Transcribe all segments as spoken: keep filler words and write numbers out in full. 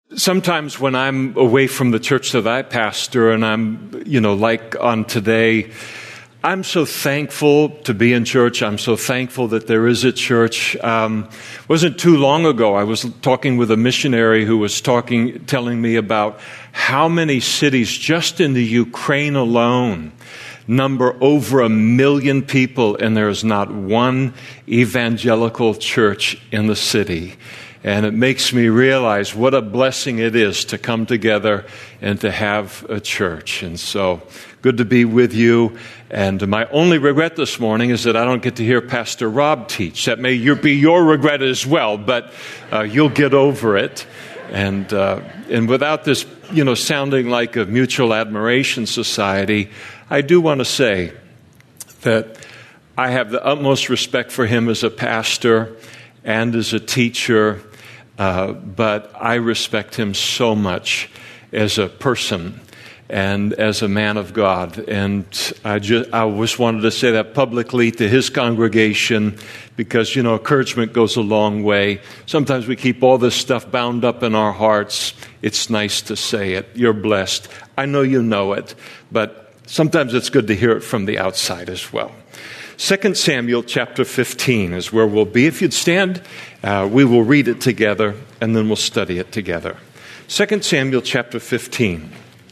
Sometimes when I'm away from the church that I pastor and I'm, you know, like on today, I'm so thankful to be in church. I'm so thankful that there is a church. Um, it wasn't too long ago, I was talking with a missionary who was talking, telling me about how many cities just in the Ukraine alone number over a million people, and there is not one evangelical church in the city. And it makes me realize what a blessing it is to come together and to have a church. And so, good to be with you. And my only regret this morning is that I don't get to hear Pastor Rob teach. That may be your regret as well, but uh, you'll get over it. And uh, and without this, you know, sounding like a mutual admiration society, I do want to say that I have the utmost respect for him as a pastor and as a teacher, uh, but I respect him so much as a person and as a man of God. And I just, I just wanted to say that publicly to his congregation because, you know, encouragement goes a long way. Sometimes we keep all this stuff bound up in our hearts. It's nice to say it. You're blessed. I know you know it, but sometimes it's good to hear it from the outside as well. Second Samuel chapter fifteen is where we'll be. If you'd stand, uh, we will read it together, and then we'll study it together. Second Samuel chapter fifteen.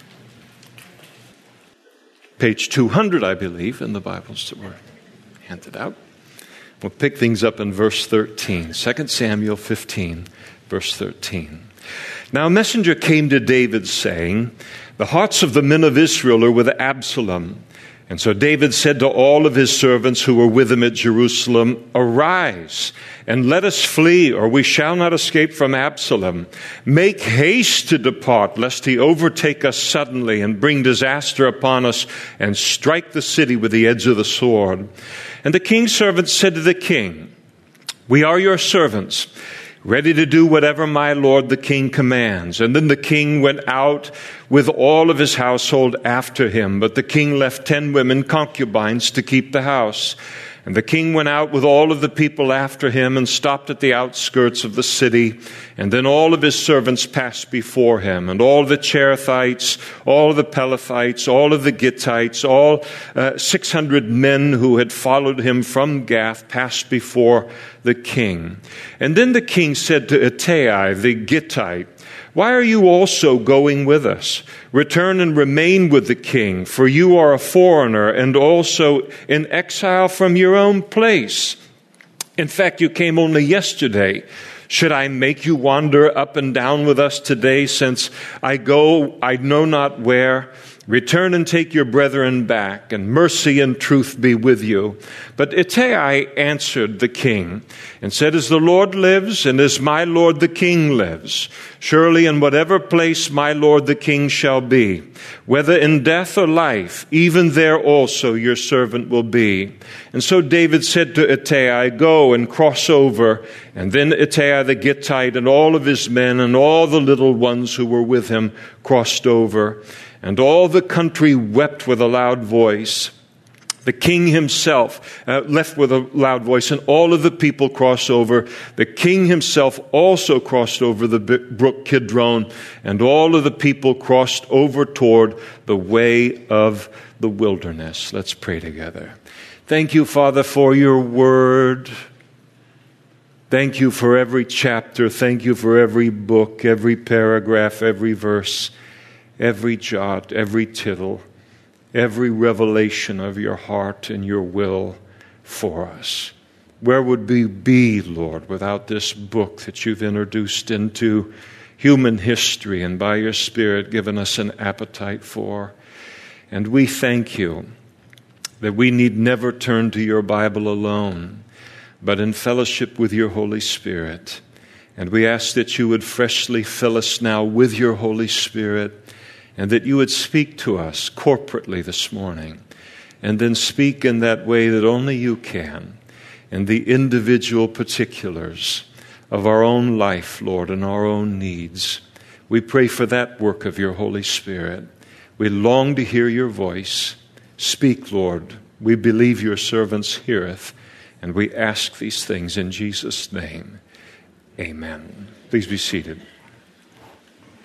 Page two hundred, I believe, in the Bibles that were handed out. We'll pick things up in verse thirteen. Second Samuel fifteen, verse thirteen. Now a messenger came to David saying, "The hearts of the men of Israel are with Absalom." And so David said to all of his servants who were with him at Jerusalem, "Arise, and let us flee, or we shall not escape from Absalom. Make haste to depart, lest he overtake us suddenly and bring disaster upon us and strike the city with the edge of the sword." And the king's servants said to the king, "We are your servants, ready to do whatever my lord the king commands." And then the king went out with all of his household after him. But the king left ten women concubines to keep the house. And the king went out with all of the people after him and stopped at the outskirts of the city. And then all of his servants passed before him. And all the Cherethites, all the Pelethites, all of the Gittites, all uh, six hundred men who had followed him from Gath passed before the king. And then the king said to Ittai the Gittite, "Why are you also going with us? Return and remain with the king, for you are a foreigner and also in exile from your own place. In fact, you came only yesterday. Should I make you wander up and down with us today, since I go I know not where? Return and take your brethren back, and mercy and truth be with you." But Ittai answered the king and said, "As the Lord lives, and as my lord the king lives, surely in whatever place my lord the king shall be, whether in death or life, even there also your servant will be." And so David said to Ittai, "Go and cross over." And then Ittai the Gittite and all of his men and all the little ones who were with him crossed over. And all the country wept with a loud voice. The king himself uh, left with a loud voice, and all of the people crossed over. The king himself also crossed over the brook Kidron, and all of the people crossed over toward the way of the wilderness. Let's pray together. Thank you, Father, for your word. Thank you for every chapter. Thank you for every book, every paragraph, every verse, every jot, every tittle, every revelation of your heart and your will for us. Where would we be, Lord, without this book that you've introduced into human history and by your Spirit given us an appetite for? And we thank you that we need never turn to your Bible alone, but in fellowship with your Holy Spirit. And we ask that you would freshly fill us now with your Holy Spirit, and that you would speak to us corporately this morning, and then speak in that way that only you can, in the individual particulars of our own life, Lord, and our own needs. We pray for that work of your Holy Spirit. We long to hear your voice. Speak, Lord. We believe your servants heareth, and we ask these things in Jesus' name. Amen. Please be seated.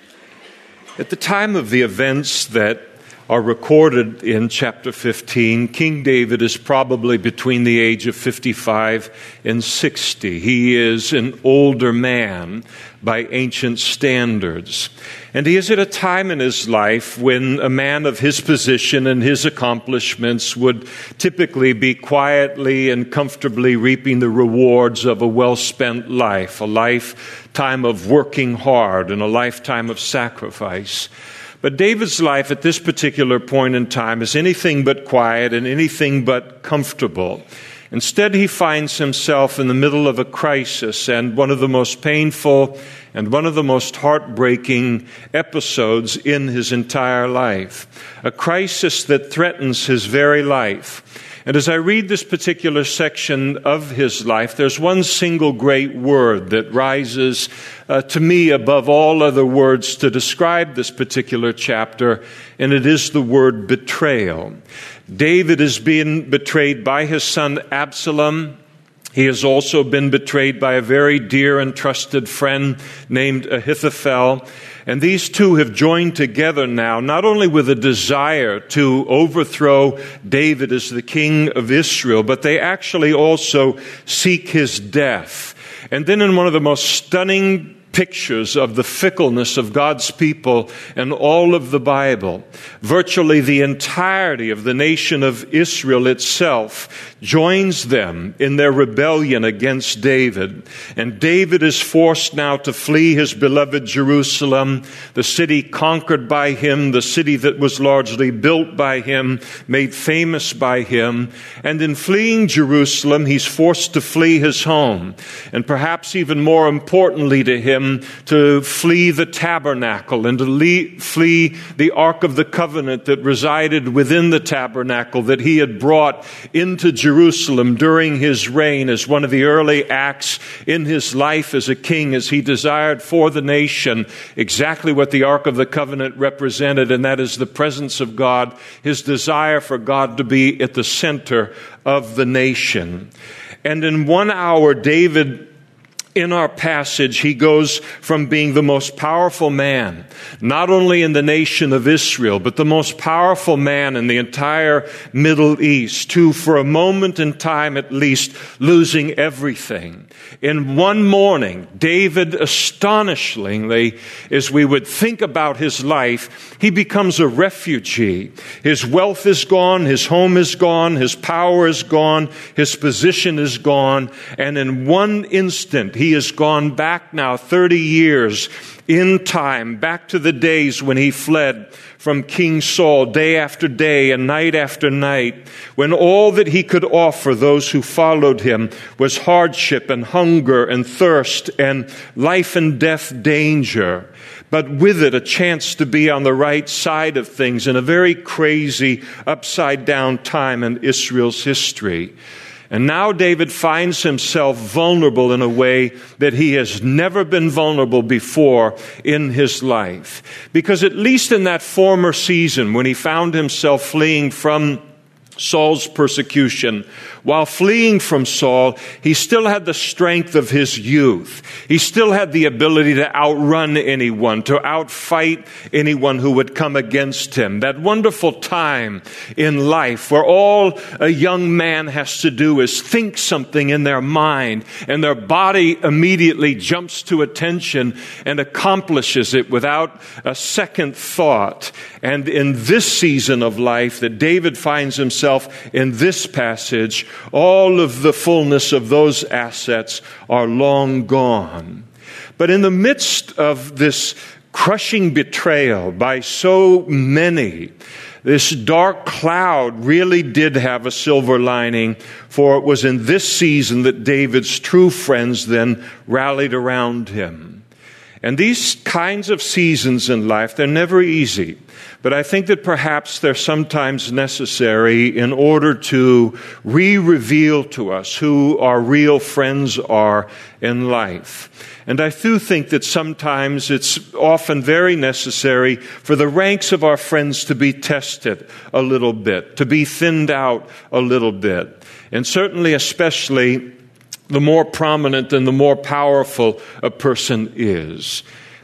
At the time of the events that are recorded in chapter fifteen, King David is probably between the age of fifty-five and sixty. He is an older man by ancient standards. And he is at a time in his life when a man of his position and his accomplishments would typically be quietly and comfortably reaping the rewards of a well-spent life, a lifetime of working hard and a lifetime of sacrifice. But David's life at this particular point in time is anything but quiet and anything but comfortable. Instead, he finds himself in the middle of a crisis and one of the most painful and one of the most heartbreaking episodes in his entire life. A crisis that threatens his very life. And as I read this particular section of his life, there's one single great word that rises uh, to me above all other words to describe this particular chapter, and it is the word betrayal. David is being betrayed by his son Absalom. He has also been betrayed by a very dear and trusted friend named Ahithophel. And these two have joined together now, not only with a desire to overthrow David as the king of Israel, but they actually also seek his death. And then in one of the most stunning pictures of the fickleness of God's people and all of the Bible, virtually the entirety of the nation of Israel itself joins them in their rebellion against David. And David is forced now to flee his beloved Jerusalem, the city conquered by him, the city that was largely built by him, made famous by him. And in fleeing Jerusalem, he's forced to flee his home. And perhaps even more importantly to him, to flee the tabernacle and to le- flee the Ark of the Covenant that resided within the tabernacle that he had brought into Jerusalem during his reign as one of the early acts in his life as a king, as he desired for the nation exactly what the Ark of the Covenant represented, and that is the presence of God, his desire for God to be at the center of the nation. And in one hour, David, in our passage, he goes from being the most powerful man, not only in the nation of Israel, but the most powerful man in the entire Middle East, to, for a moment in time at least, losing everything. In one morning, David, astonishingly, as we would think about his life, he becomes a refugee. His wealth is gone, his home is gone, his power is gone, his position is gone, and in one instant, he has gone back now thirty years in time, back to the days when he fled from King Saul day after day and night after night, when all that he could offer those who followed him was hardship and hunger and thirst and life and death danger, but with it a chance to be on the right side of things in a very crazy, upside-down time in Israel's history. And now David finds himself vulnerable in a way that he has never been vulnerable before in his life. Because at least in that former season, when he found himself fleeing from Saul's persecution, while fleeing from Saul, he still had the strength of his youth. He still had the ability to outrun anyone, to outfight anyone who would come against him. That wonderful time in life where all a young man has to do is think something in their mind, and their body immediately jumps to attention and accomplishes it without a second thought. And in this season of life that David finds himself in this passage, all of the fullness of those assets are long gone. But in the midst of this crushing betrayal by so many, this dark cloud really did have a silver lining, for it was in this season that David's true friends then rallied around him. And these kinds of seasons in life, they're never easy. But I think that perhaps they're sometimes necessary in order to re-reveal to us who our real friends are in life. And I do think that sometimes it's often very necessary for the ranks of our friends to be tested a little bit, to be thinned out a little bit. And certainly, especially, the more prominent and the more powerful a person is.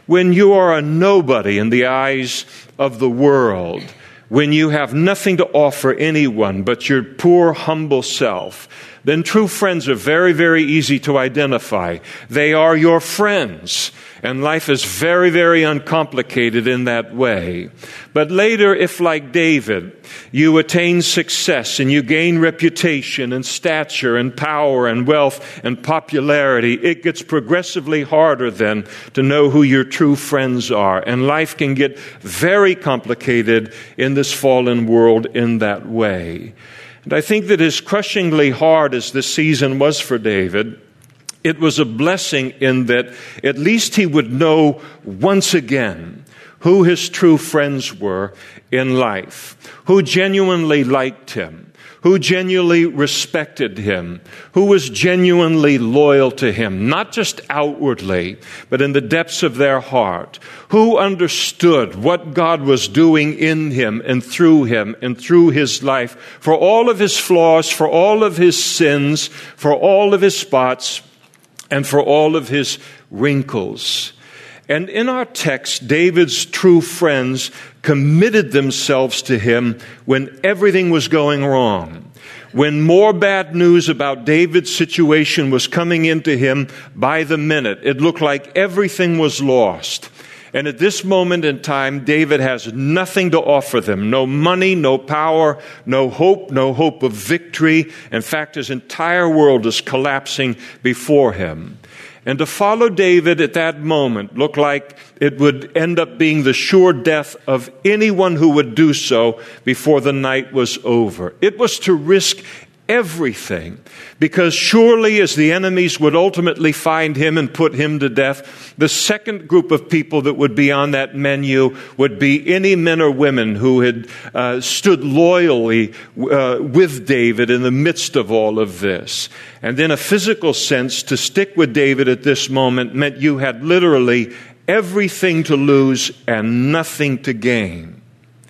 when you are a nobody in the eyes of the world, when you have nothing to offer anyone but your poor, humble self, then true friends are very, very easy to identify. They are your friends, and life is very, very uncomplicated in that way. But later, if like David, you attain success and you gain reputation and stature and power and wealth and popularity, it gets progressively harder then to know who your true friends are. And life can get very complicated in this fallen world in that way. And I think that as crushingly hard as this season was for David, it was a blessing in that at least he would know once again who his true friends were in life, who genuinely liked him, who genuinely respected him, who was genuinely loyal to him, not just outwardly, but in the depths of their heart, who understood what God was doing in him and through him and through his life, for all of his flaws, for all of his sins, for all of his spots, and for all of his wrinkles. And in our text, David's true friends committed themselves to him when everything was going wrong. When more bad news about David's situation was coming into him by the minute, it looked like everything was lost. And at this moment in time, David has nothing to offer them. No money, no power, no hope, no hope of victory. In fact, his entire world is collapsing before him. And to follow David at that moment looked like it would end up being the sure death of anyone who would do so before the night was over. It was to risk everything, because surely as the enemies would ultimately find him and put him to death, the second group of people that would be on that menu would be any men or women who had uh, stood loyally uh, with David in the midst of all of this. And in a physical sense, to stick with David at this moment meant you had literally everything to lose and nothing to gain.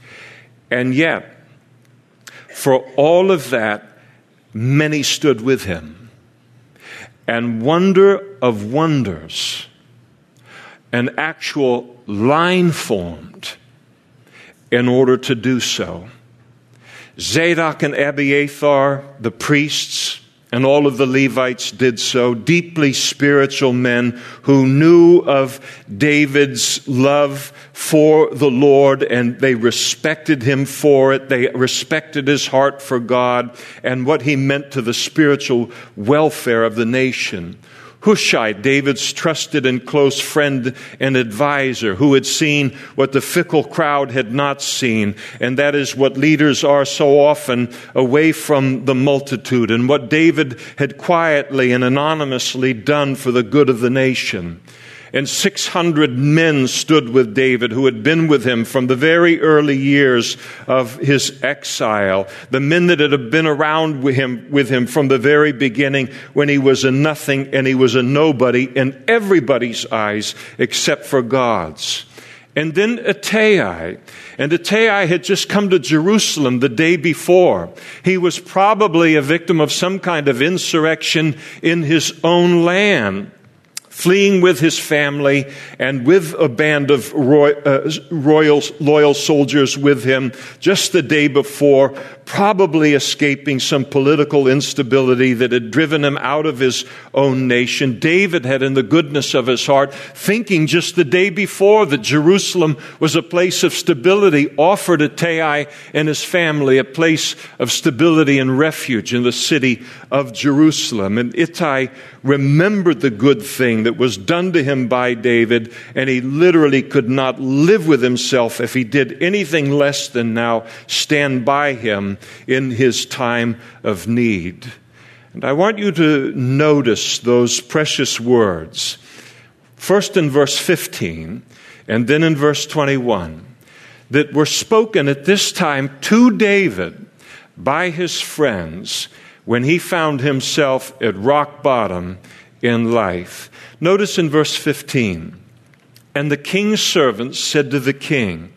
And yet, for all of that, many stood with him. And wonder of wonders, an actual line formed in order to do so. Zadok and Abiathar, the priests, and all of the Levites did so, deeply spiritual men who knew of David's love for the Lord, and they respected him for it. They respected his heart for God and what he meant to the spiritual welfare of the nation. Hushai, David's trusted and close friend and advisor, who had seen what the fickle crowd had not seen, and that is what leaders are so often, away from the multitude, and what David had quietly and anonymously done for the good of the nation. And six hundred men stood with David who had been with him from the very early years of his exile. The men that had been around with him, with him from the very beginning when he was a nothing and he was a nobody in everybody's eyes except for God's. And then Ittai. And Ittai had just come to Jerusalem the day before. He was probably a victim of some kind of insurrection in his own land, fleeing with his family and with a band of roy, uh, royal, loyal soldiers with him just the day before, probably escaping some political instability that had driven him out of his own nation. David had, in the goodness of his heart, thinking just the day before that Jerusalem was a place of stability, offered Ittai and his family a place of stability and refuge in the city of Jerusalem. And Ittai remembered the good thing that was done to him by David, and he literally could not live with himself if he did anything less than now stand by him in his time of need. And I want you to notice those precious words, first in verse fifteen and then in verse twenty-one, that were spoken at this time to David by his friends when he found himself at rock bottom in life. Notice in verse fifteen, and the king's servants said to the king,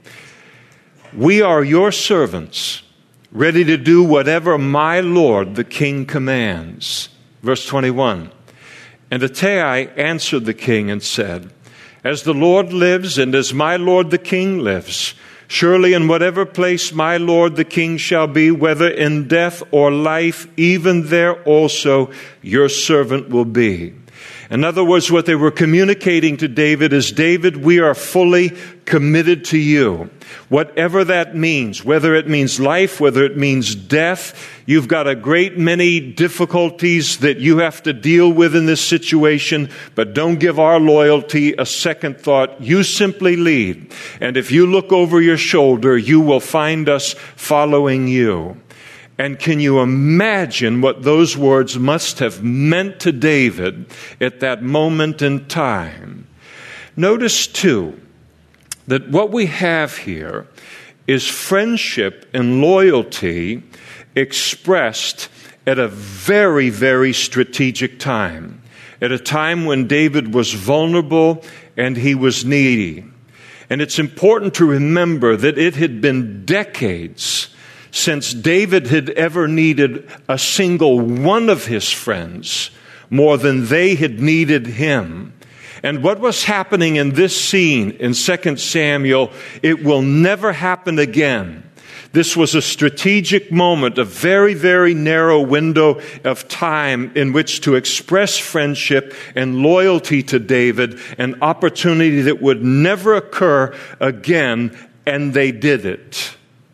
"We are your servants, ready to do whatever my lord the king commands." Verse twenty-one, and Ittai answered the king and said, As the Lord lives and as my Lord the King lives, surely in whatever place my Lord the King shall be, whether in death or life, even there also your servant will be." In other words, what they were communicating to David is, David, we are fully committed to you. Whatever that means, whether it means life, whether it means death, you've got a great many difficulties that you have to deal with in this situation, but don't give our loyalty a second thought. You simply lead. And if you look over your shoulder, you will find us following you. And can you imagine what those words must have meant to David at that moment in time? Notice, too, that what we have here is friendship and loyalty expressed at a very, very strategic time, at a time when David was vulnerable and he was needy. And it's important to remember that it had been decades since David had ever needed a single one of his friends more than they had needed him. And what was happening in this scene in Second Samuel, it will never happen again. This was a strategic moment, a very, very narrow window of time in which to express friendship and loyalty to David, an opportunity that would never occur again, and they did it.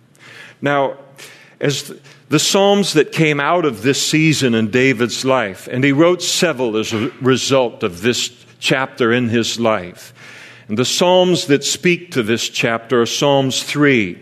Now, as the Psalms that came out of this season in David's life, and he wrote several as a result of this chapter in his life. And the Psalms that speak to this chapter are Psalms three,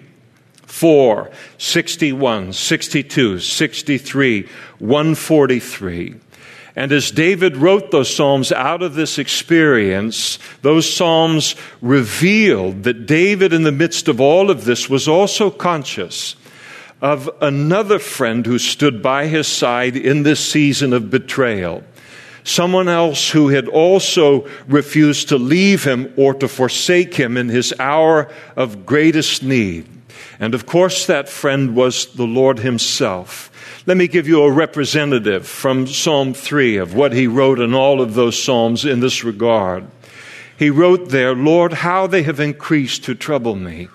four, sixty-one, sixty-two, sixty-three, one forty-three. And as David wrote those Psalms out of this experience, those Psalms revealed that David, in the midst of all of this, was also conscious of another friend who stood by his side in this season of betrayal. Someone else who had also refused to leave him or to forsake him in his hour of greatest need. And of course, that friend was the Lord himself. Let me give you a representative from Psalm three of what he wrote in all of those Psalms in this regard. He wrote there, "Lord, how they have increased to trouble me.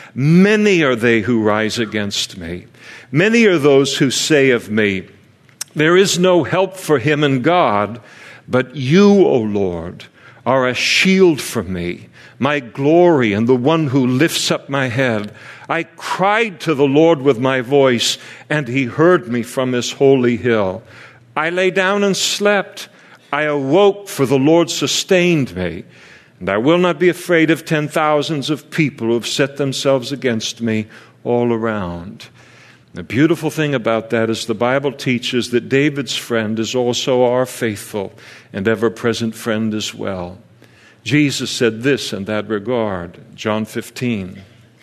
Many are they who rise against me. Many are those who say of me, there is no help for him in God, but you, O Lord, are a shield for me, my glory and the one who lifts up my head. I cried to the Lord with my voice, and he heard me from his holy hill. I lay down and slept. I awoke, for the Lord sustained me. And I will not be afraid of ten thousands of people who have set themselves against me all around." The beautiful thing about that is the Bible teaches that David's friend is also our faithful and ever-present friend as well. Jesus said this in that regard, John fifteen.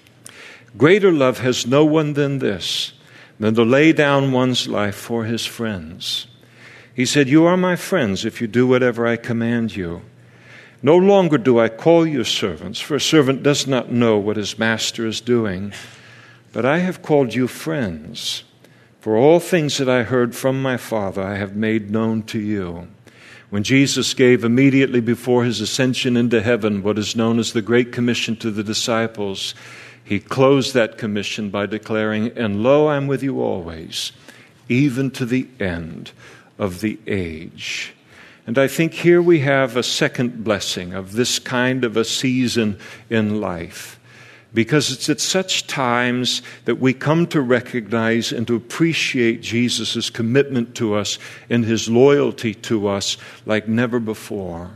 "Greater love has no one than this, than to lay down one's life for his friends." He said, "You are my friends if you do whatever I command you. No longer do I call you servants, for a servant does not know what his master is doing. But I have called you friends, for all things that I heard from my Father I have made known to you." When Jesus gave immediately before his ascension into heaven what is known as the Great Commission to the disciples, he closed that commission by declaring, "And lo, I am with you always, even to the end of the age." And I think here we have a second blessing of this kind of a season in life, because it's at such times that we come to recognize and to appreciate Jesus' commitment to us and his loyalty to us like never before.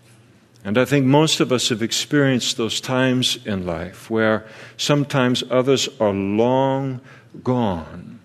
And I think most of us have experienced those times in life where sometimes others are long gone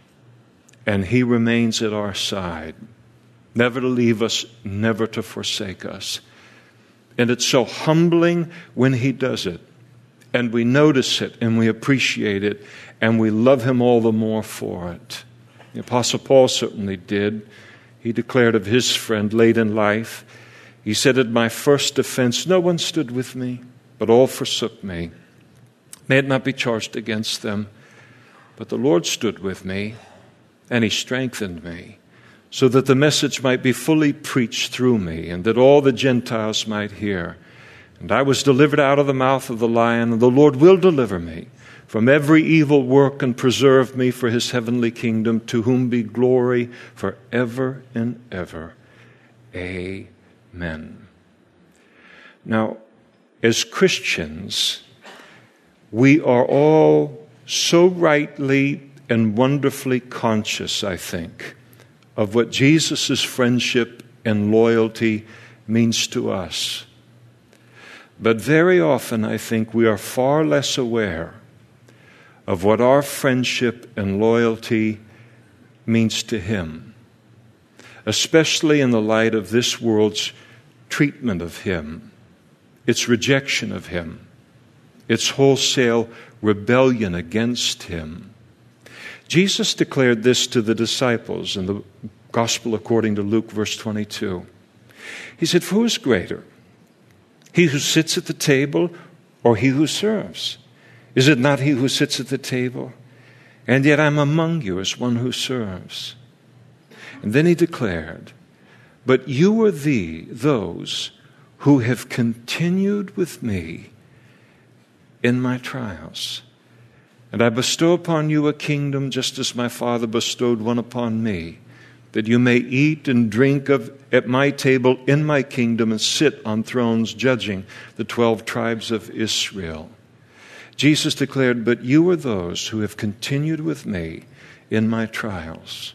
and he remains at our side, never to leave us, never to forsake us. And it's so humbling when he does it. And we notice it, and we appreciate it, and we love him all the more for it. The Apostle Paul certainly did. He declared of his friend late in life, he said, "At my first defense, no one stood with me, but all forsook me. May it not be charged against them, but the Lord stood with me, and he strengthened me, so that the message might be fully preached through me, and that all the Gentiles might hear. And I was delivered out of the mouth of the lion, and the Lord will deliver me from every evil work and preserve me for his heavenly kingdom, to whom be glory forever and ever. Amen. Now, as Christians, we are all so rightly and wonderfully conscious, I think, of what Jesus' friendship and loyalty means to us. But very often, I think, we are far less aware of what our friendship and loyalty means to him, especially in the light of this world's treatment of him, its rejection of him, its wholesale rebellion against him. Jesus declared this to the disciples in the Gospel according to Luke, verse twenty-two. He said, "For who is greater, he who sits at the table or he who serves? Is it not he who sits at the table? And yet I'm among you as one who serves." And then he declared, "But you are the, those who have continued with me in my trials. And I bestow upon you a kingdom just as my Father bestowed one upon me, that you may eat and drink of at my table in my kingdom and sit on thrones judging the twelve tribes of Israel." Jesus declared, "But you are those who have continued with me in my trials."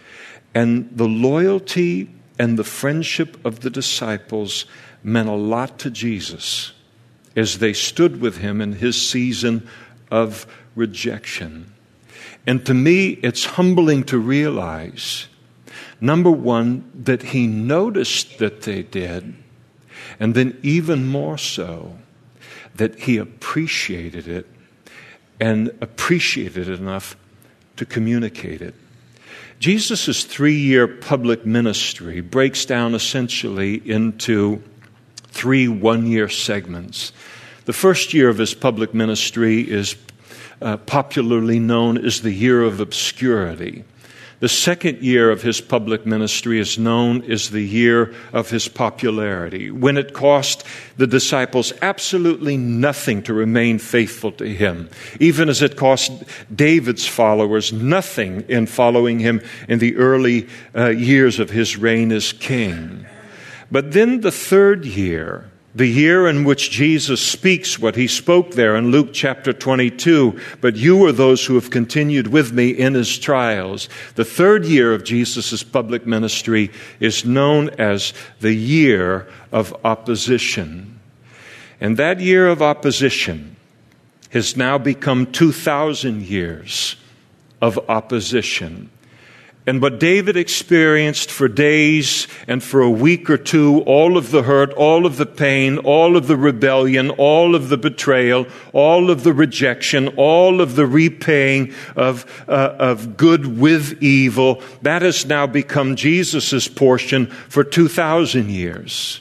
And the loyalty and the friendship of the disciples meant a lot to Jesus as they stood with him in his season of rejection. And to me, it's humbling to realize, number one, that he noticed that they did, and then even more so, that he appreciated it and appreciated it enough to communicate it. Jesus' three-year public ministry breaks down essentially into three one-year segments. The first year of his public ministry is uh, popularly known as the year of obscurity. The second year of his public ministry is known as the year of his popularity, when it cost the disciples absolutely nothing to remain faithful to him, even as it cost David's followers nothing in following him in the early uh, years of his reign as king. But then the third year, the year in which Jesus speaks what he spoke there in Luke chapter twenty-two, "But you are those who have continued with me in his trials." The third year of Jesus' public ministry is known as the year of opposition. And that year of opposition has now become two thousand years of opposition. And what David experienced for days and for a week or two, all of the hurt, all of the pain, all of the rebellion, all of the betrayal, all of the rejection, all of the repaying of, uh, of good with evil, that has now become Jesus' portion for two thousand years.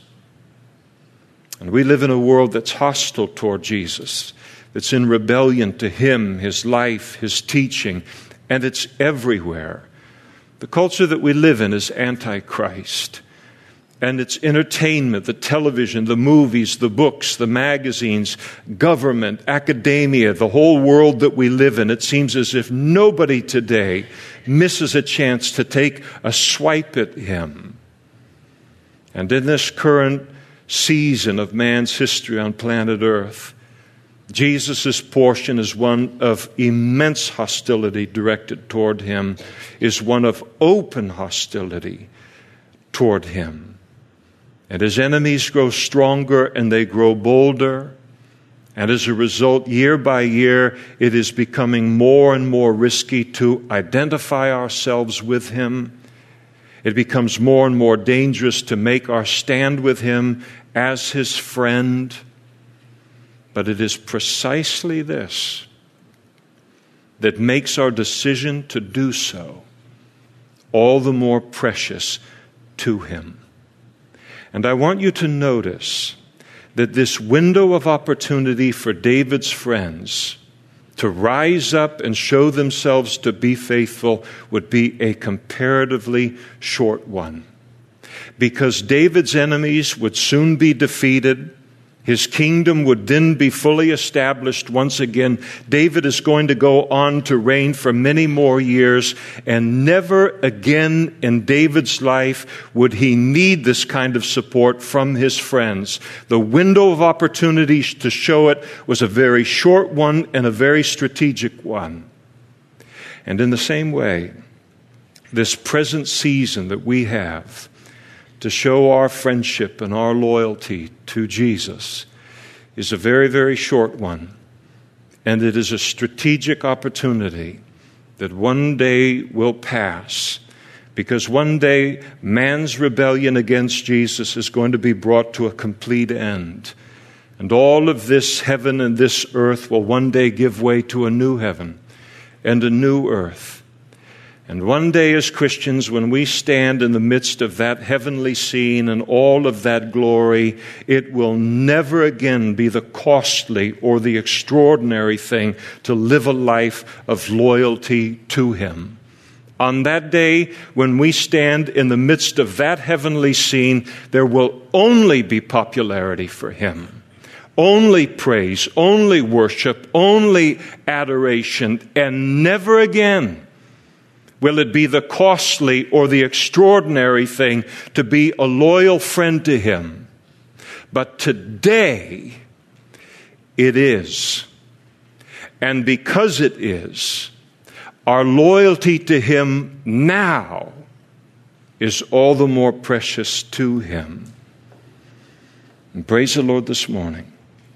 And we live in a world that's hostile toward Jesus, that's in rebellion to him, his life, his teaching, and it's everywhere. The culture that we live in is anti-Christ. And it's entertainment, the television, the movies, the books, the magazines, government, academia, the whole world that we live in. It seems as if nobody today misses a chance to take a swipe at him. And in this current season of man's history on planet Earth, Jesus' portion is one of immense hostility directed toward him, is one of open hostility toward him. And his enemies grow stronger and they grow bolder. And as a result, year by year, it is becoming more and more risky to identify ourselves with him. It becomes more and more dangerous to make our stand with him as his friend. But it is precisely this that makes our decision to do so all the more precious to him. And I want you to notice that this window of opportunity for David's friends to rise up and show themselves to be faithful would be a comparatively short one. Because David's enemies would soon be defeated, His kingdom would then be fully established once again. David is going to go on to reign for many more years, and never again in David's life would he need this kind of support from his friends. The window of opportunity to show it was a very short one and a very strategic one. And in the same way, this present season that we have to show our friendship and our loyalty to Jesus is a very, very short one. And it is a strategic opportunity that one day will pass, because one day man's rebellion against Jesus is going to be brought to a complete end. And all of this heaven and this earth will one day give way to a new heaven and a new earth. And one day as Christians, when we stand in the midst of that heavenly scene and all of that glory, it will never again be the costly or the extraordinary thing to live a life of loyalty to Him. On that day, when we stand in the midst of that heavenly scene, there will only be popularity for Him. Only praise, only worship, only adoration, and never again will it be the costly or the extraordinary thing to be a loyal friend to Him. But today, it is. And because it is, our loyalty to Him now is all the more precious to Him. And praise the Lord this morning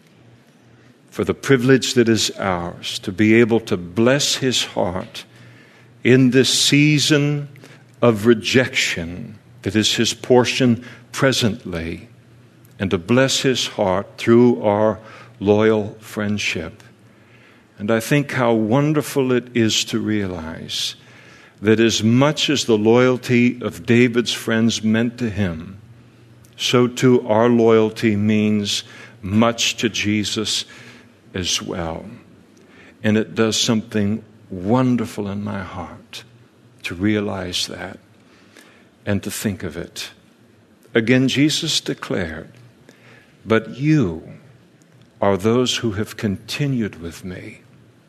for the privilege that is ours to be able to bless His heart in this season of rejection that is His portion presently, and to bless His heart through our loyal friendship. And I think how wonderful it is to realize that as much as the loyalty of David's friends meant to him, so too our loyalty means much to Jesus as well. And it does something wonderful in my heart to realize that and to think of it. Again, Jesus declared, "But you are those who have continued with me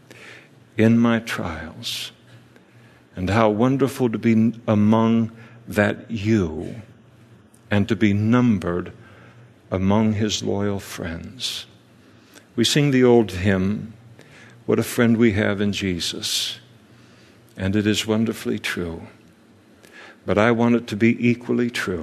in my trials." And how wonderful to be among that you and to be numbered among His loyal friends. We sing the old hymn, "What a friend we have in Jesus." And it is wonderfully true. But I want it to be equally true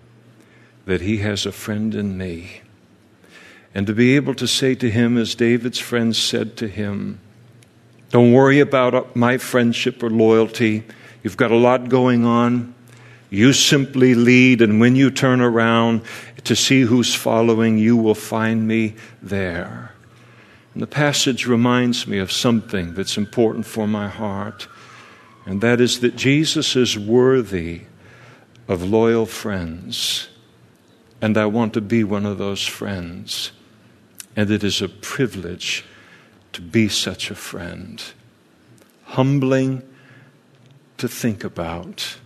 that He has a friend in me. And to be able to say to Him, as David's friends said to him, "Don't worry about my friendship or loyalty. You've got a lot going on. You simply lead, and when you turn around to see who's following, you will find me there." And the passage reminds me of something that's important for my heart, and that is that Jesus is worthy of loyal friends, and I want to be one of those friends. And it is a privilege to be such a friend. Humbling to think about.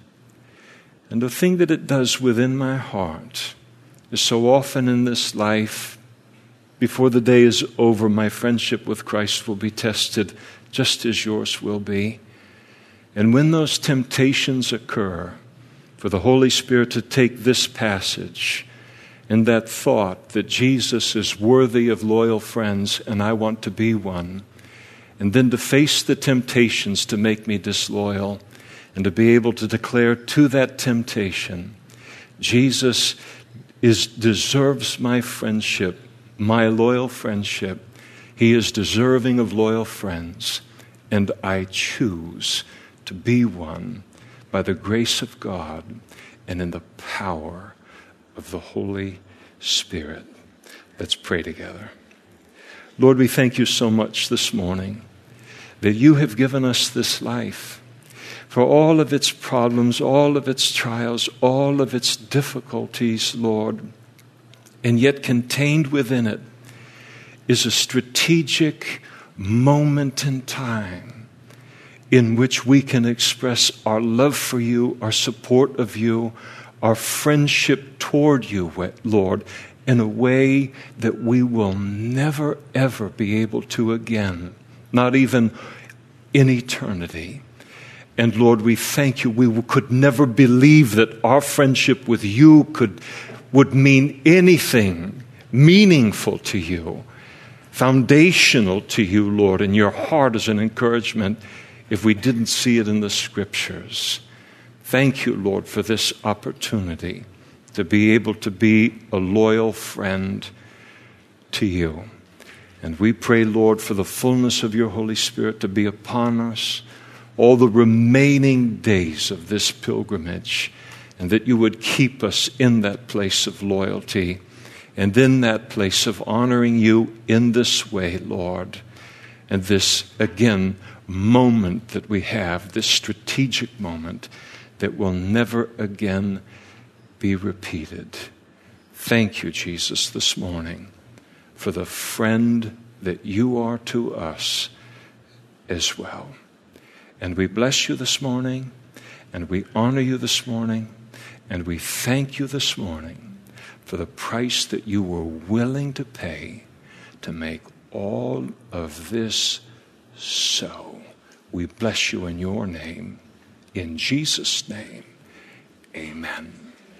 And the thing that it does within my heart is so often in this life, before the day is over, my friendship with Christ will be tested just as yours will be. And when those temptations occur, for the Holy Spirit to take this passage and that thought that Jesus is worthy of loyal friends and I want to be one, and then to face the temptations to make me disloyal, and to be able to declare to that temptation, Jesus is deserves my friendship, my loyal friendship. He is deserving of loyal friends, and I choose to be one by the grace of God and in the power of the Holy Spirit. Let's pray together. Lord, we thank you so much this morning that you have given us this life, for all of its problems, all of its trials, all of its difficulties, Lord. And yet contained within it is a strategic moment in time in which we can express our love for you, our support of you, our friendship toward you, Lord, in a way that we will never, ever be able to again, not even in eternity. And Lord, we thank you. We could never believe that our friendship with you could would mean anything meaningful to you, foundational to you, Lord, in your heart as an encouragement, if we didn't see it in the Scriptures. Thank you, Lord, for this opportunity to be able to be a loyal friend to you. And we pray, Lord, for the fullness of your Holy Spirit to be upon us all the remaining days of this pilgrimage, and that you would keep us in that place of loyalty and in that place of honoring you in this way, Lord. And this, again, moment that we have, this strategic moment that will never again be repeated. Thank you, Jesus, this morning for the friend that you are to us as well. And we bless you this morning, and we honor you this morning, and we thank you this morning for the price that you were willing to pay to make all of this so. We bless you in your name. In Jesus' name, amen.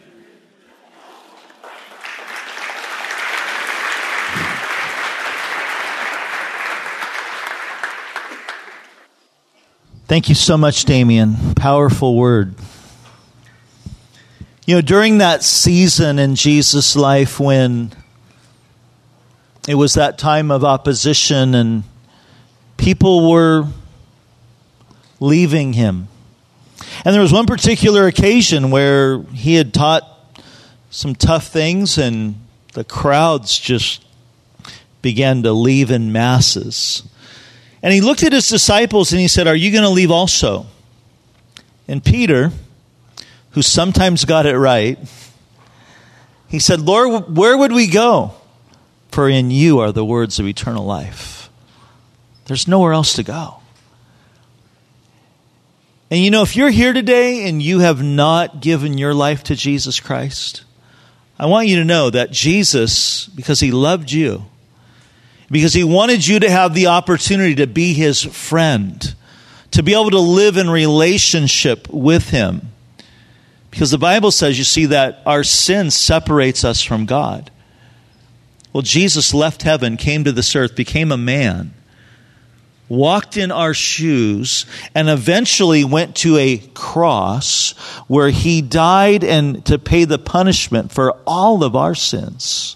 Thank you so much, Damien. Powerful word. You know, during that season in Jesus' life when it was that time of opposition and people were leaving him. And there was one particular occasion where he had taught some tough things and the crowds just began to leave in masses. And he looked at his disciples and he said, "Are you going to leave also?" And Peter, who sometimes got it right, he said, "Lord, where would we go? For in you are the words of eternal life." There's nowhere else to go. And you know, if you're here today and you have not given your life to Jesus Christ, I want you to know that Jesus, because he loved you, because he wanted you to have the opportunity to be his friend, to be able to live in relationship with him. Because the Bible says, you see, that our sin separates us from God. Well, Jesus left heaven, came to this earth, became a man, walked in our shoes, and eventually went to a cross where he died and to pay the punishment for all of our sins.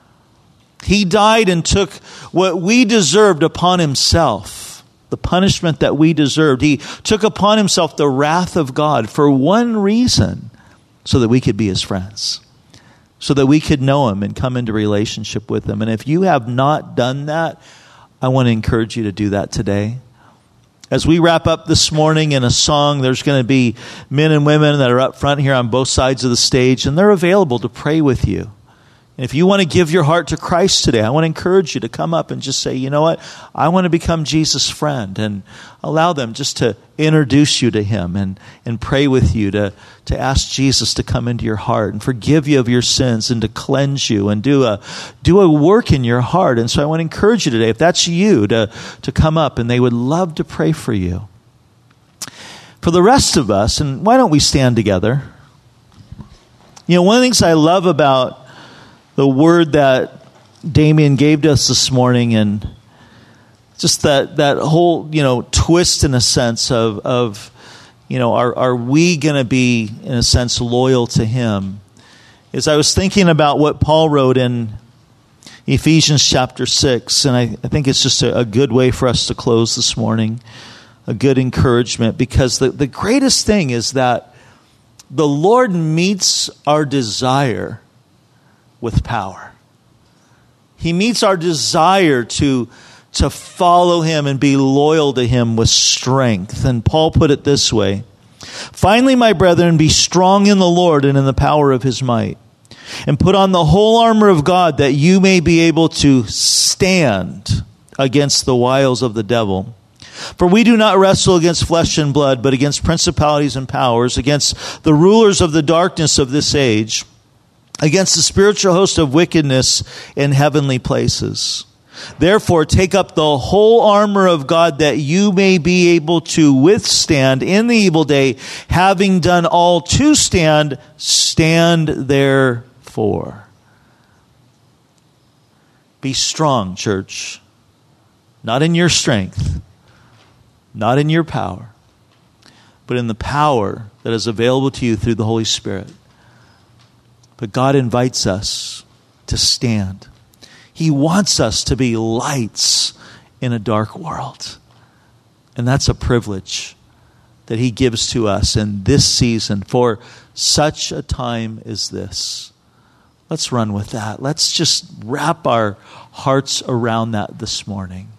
He died and took what we deserved upon himself, the punishment that we deserved. He took upon himself the wrath of God for one reason, so that we could be his friends, so that we could know him and come into relationship with him. And if you have not done that, I want to encourage you to do that today. As we wrap up this morning in a song, there's going to be men and women that are up front here on both sides of the stage, and they're available to pray with you. And if you want to give your heart to Christ today, I want to encourage you to come up and just say, you know what, I want to become Jesus' friend, and allow them just to introduce you to him and, and pray with you to, to ask Jesus to come into your heart and forgive you of your sins and to cleanse you and do a, do a work in your heart. And so I want to encourage you today, if that's you, to, to come up, and they would love to pray for you. For the rest of us, and why don't we stand together? You know, one of the things I love about the word that Damien gave to us this morning, and just that, that whole, you know, twist in a sense of, of you know, are, are we going to be, in a sense, loyal to him? Is I was thinking about what Paul wrote in Ephesians chapter six, and I, I think it's just a, a good way for us to close this morning, a good encouragement, because the, the greatest thing is that the Lord meets our desire with power. He meets our desire to, to follow him and be loyal to him with strength. And Paul put it this way: "Finally, my brethren, be strong in the Lord and in the power of his might, and put on the whole armor of God, that you may be able to stand against the wiles of the devil. For we do not wrestle against flesh and blood, but against principalities and powers, against the rulers of the darkness of this age, against the spiritual host of wickedness in heavenly places. Therefore, take up the whole armor of God that you may be able to withstand in the evil day, having done all to stand, stand therefore. Be strong, church, not in your strength, not in your power, but in the power that is available to you through the Holy Spirit. But God invites us to stand. He wants us to be lights in a dark world. And that's a privilege that He gives to us in this season for such a time as this. Let's run with that. Let's just wrap our hearts around that this morning.